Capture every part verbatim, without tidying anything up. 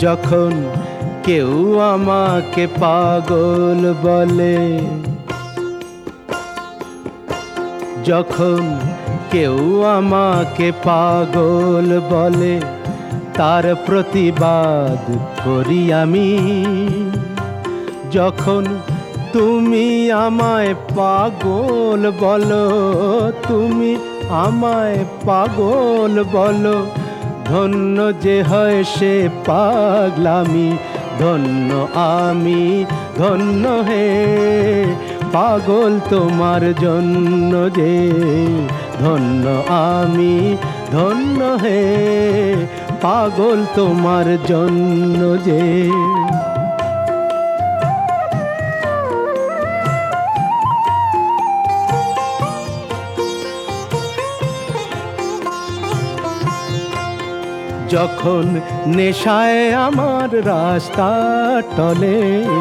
যখন কেউ আমাকে পাগল বলে, যখন কেউ আমাকে পাগল বলে, তার প্রতিবাদ করি আমি। যখন তুমি আমায় পাগল বলো, তুমি আমায় পাগল বলো, ধন্য যে হয় সে পাগলামি। ধন্য আমি, ধন্য হে পাগল তোমার জন্য যে। ধন্য আমি, ধন্য হে পাগল তোমার জন্য যে। যখন নেশায় আমার রাস্তা টলে,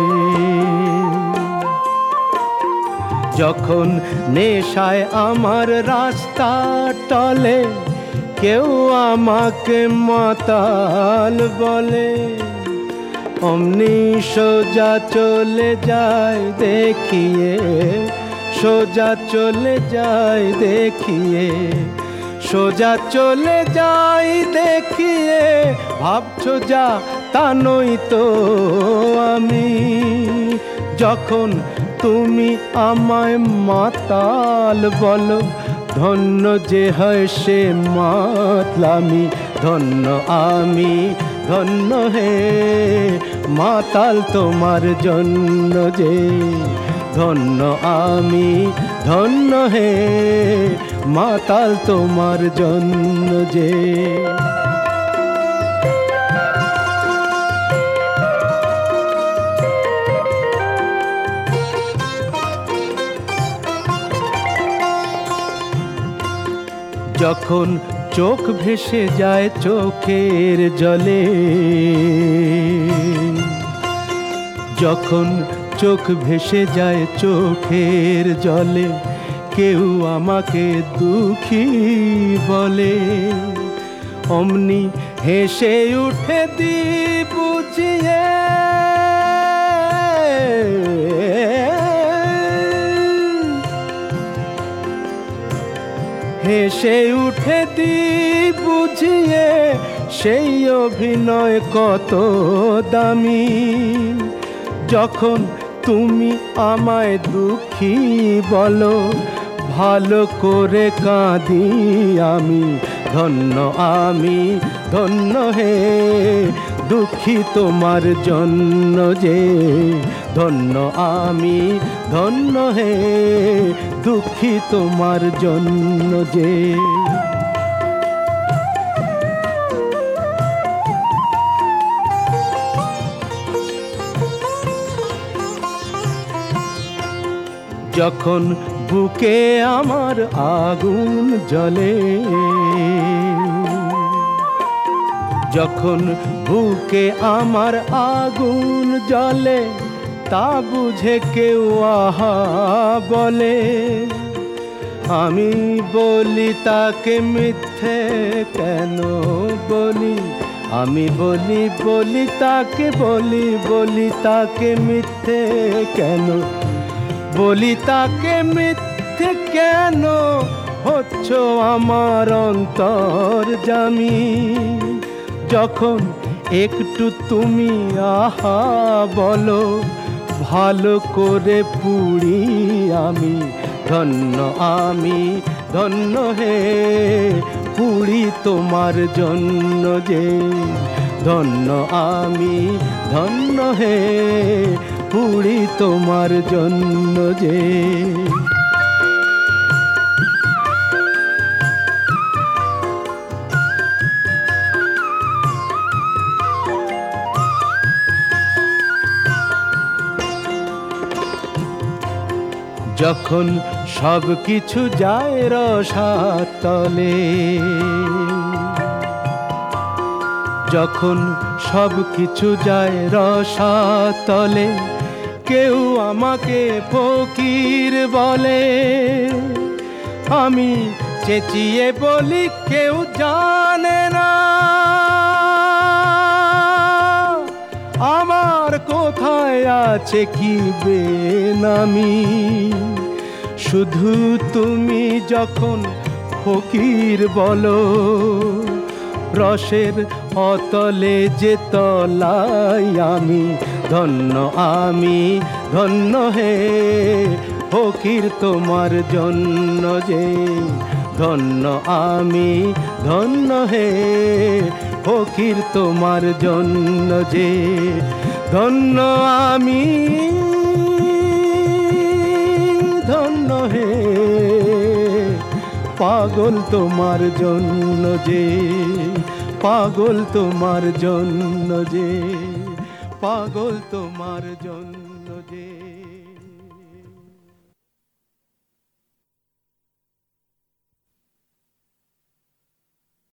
যখন নেশায় আমার রাস্তা টলে, কেউ আমাকে মাতাল বলে, অমনি সোজা চলে যায় দেখিয়ে, সোজা চলে যায় দেখিয়ে, সোজা চলে যাই দেখিয়ে। ভাবছো যা তা নই তো আমি। যখন তুমি আমায় মাতাল বলো, ধন্য যে হয় সে মাতলামি। ধন্য আমি, ধন্য হে মাতাল তোমার জন্য যে। ধন্য আমি, ধন্য হে মাতাল তোমার জন্য যে। যখন চোখ ভেসে যায় চোখের জলে, যখন চোখ ভেসে যায় চোখের জলে, কেউ আমাকে দুঃখী বলে, অমনি হেসে উঠে দি বুঝিয়ে। হেসে উঠে দি বুঝিয়ে, সেই অভিনয় কত দামি। যখন তুমি আমায় দুঃখী বলো, ভালো করে কাঁদি আমি। ধন্য আমি, ধন্য হে দুঃখী তোমার জন্য যে। ধন্য আমি, ধন্য হে দুঃখী তোমার জন্য যে। যখন বুকে আমার আগুন জ্বলে, যখন বুকে আমার আগুন জ্বলে, তা বুঝে কেউ আহা বলে, আমি বলি তাকে মিথ্যে কেন বলি। আমি বলি বলি তাকে বলি, বলি তাকে মিথ্যে কেন বলি। তাকে মিথ্যে কেন হচ্ছ আমার অন্তর্যামী। যখন একটু তুমি আহা বলো, ভালো করে পুড়ি আমি। ধন্য আমি, ধন্য হে পুড়ি তোমার জন্য যে। ধন্য আমি, ধন্য হে পুড়ি তোমার জন্য যে। যখন সব কিছু যায় রসাতলে, যখন সব কিছু যায় রসাতলে, কেউ আমাকে ফকির বলে, আমি চেঁচিয়ে বলি কেউ জানে না। তোমায় আছে কি বেনামি, শুধু তুমি যখন ফকির বলো, রসের অতলে যে তলাই আমি, ধন্য আমি ধন্য হে ফকির তোমার জন্য যে, ধন্য আমি ধন্য হে ফকির তোমার জন্য যে, ধন্য আমি ধন্য হে পাগল তোমার জন্য যে, পাগল তোমার জন্য যে, পাগল তোমার জন্য যে।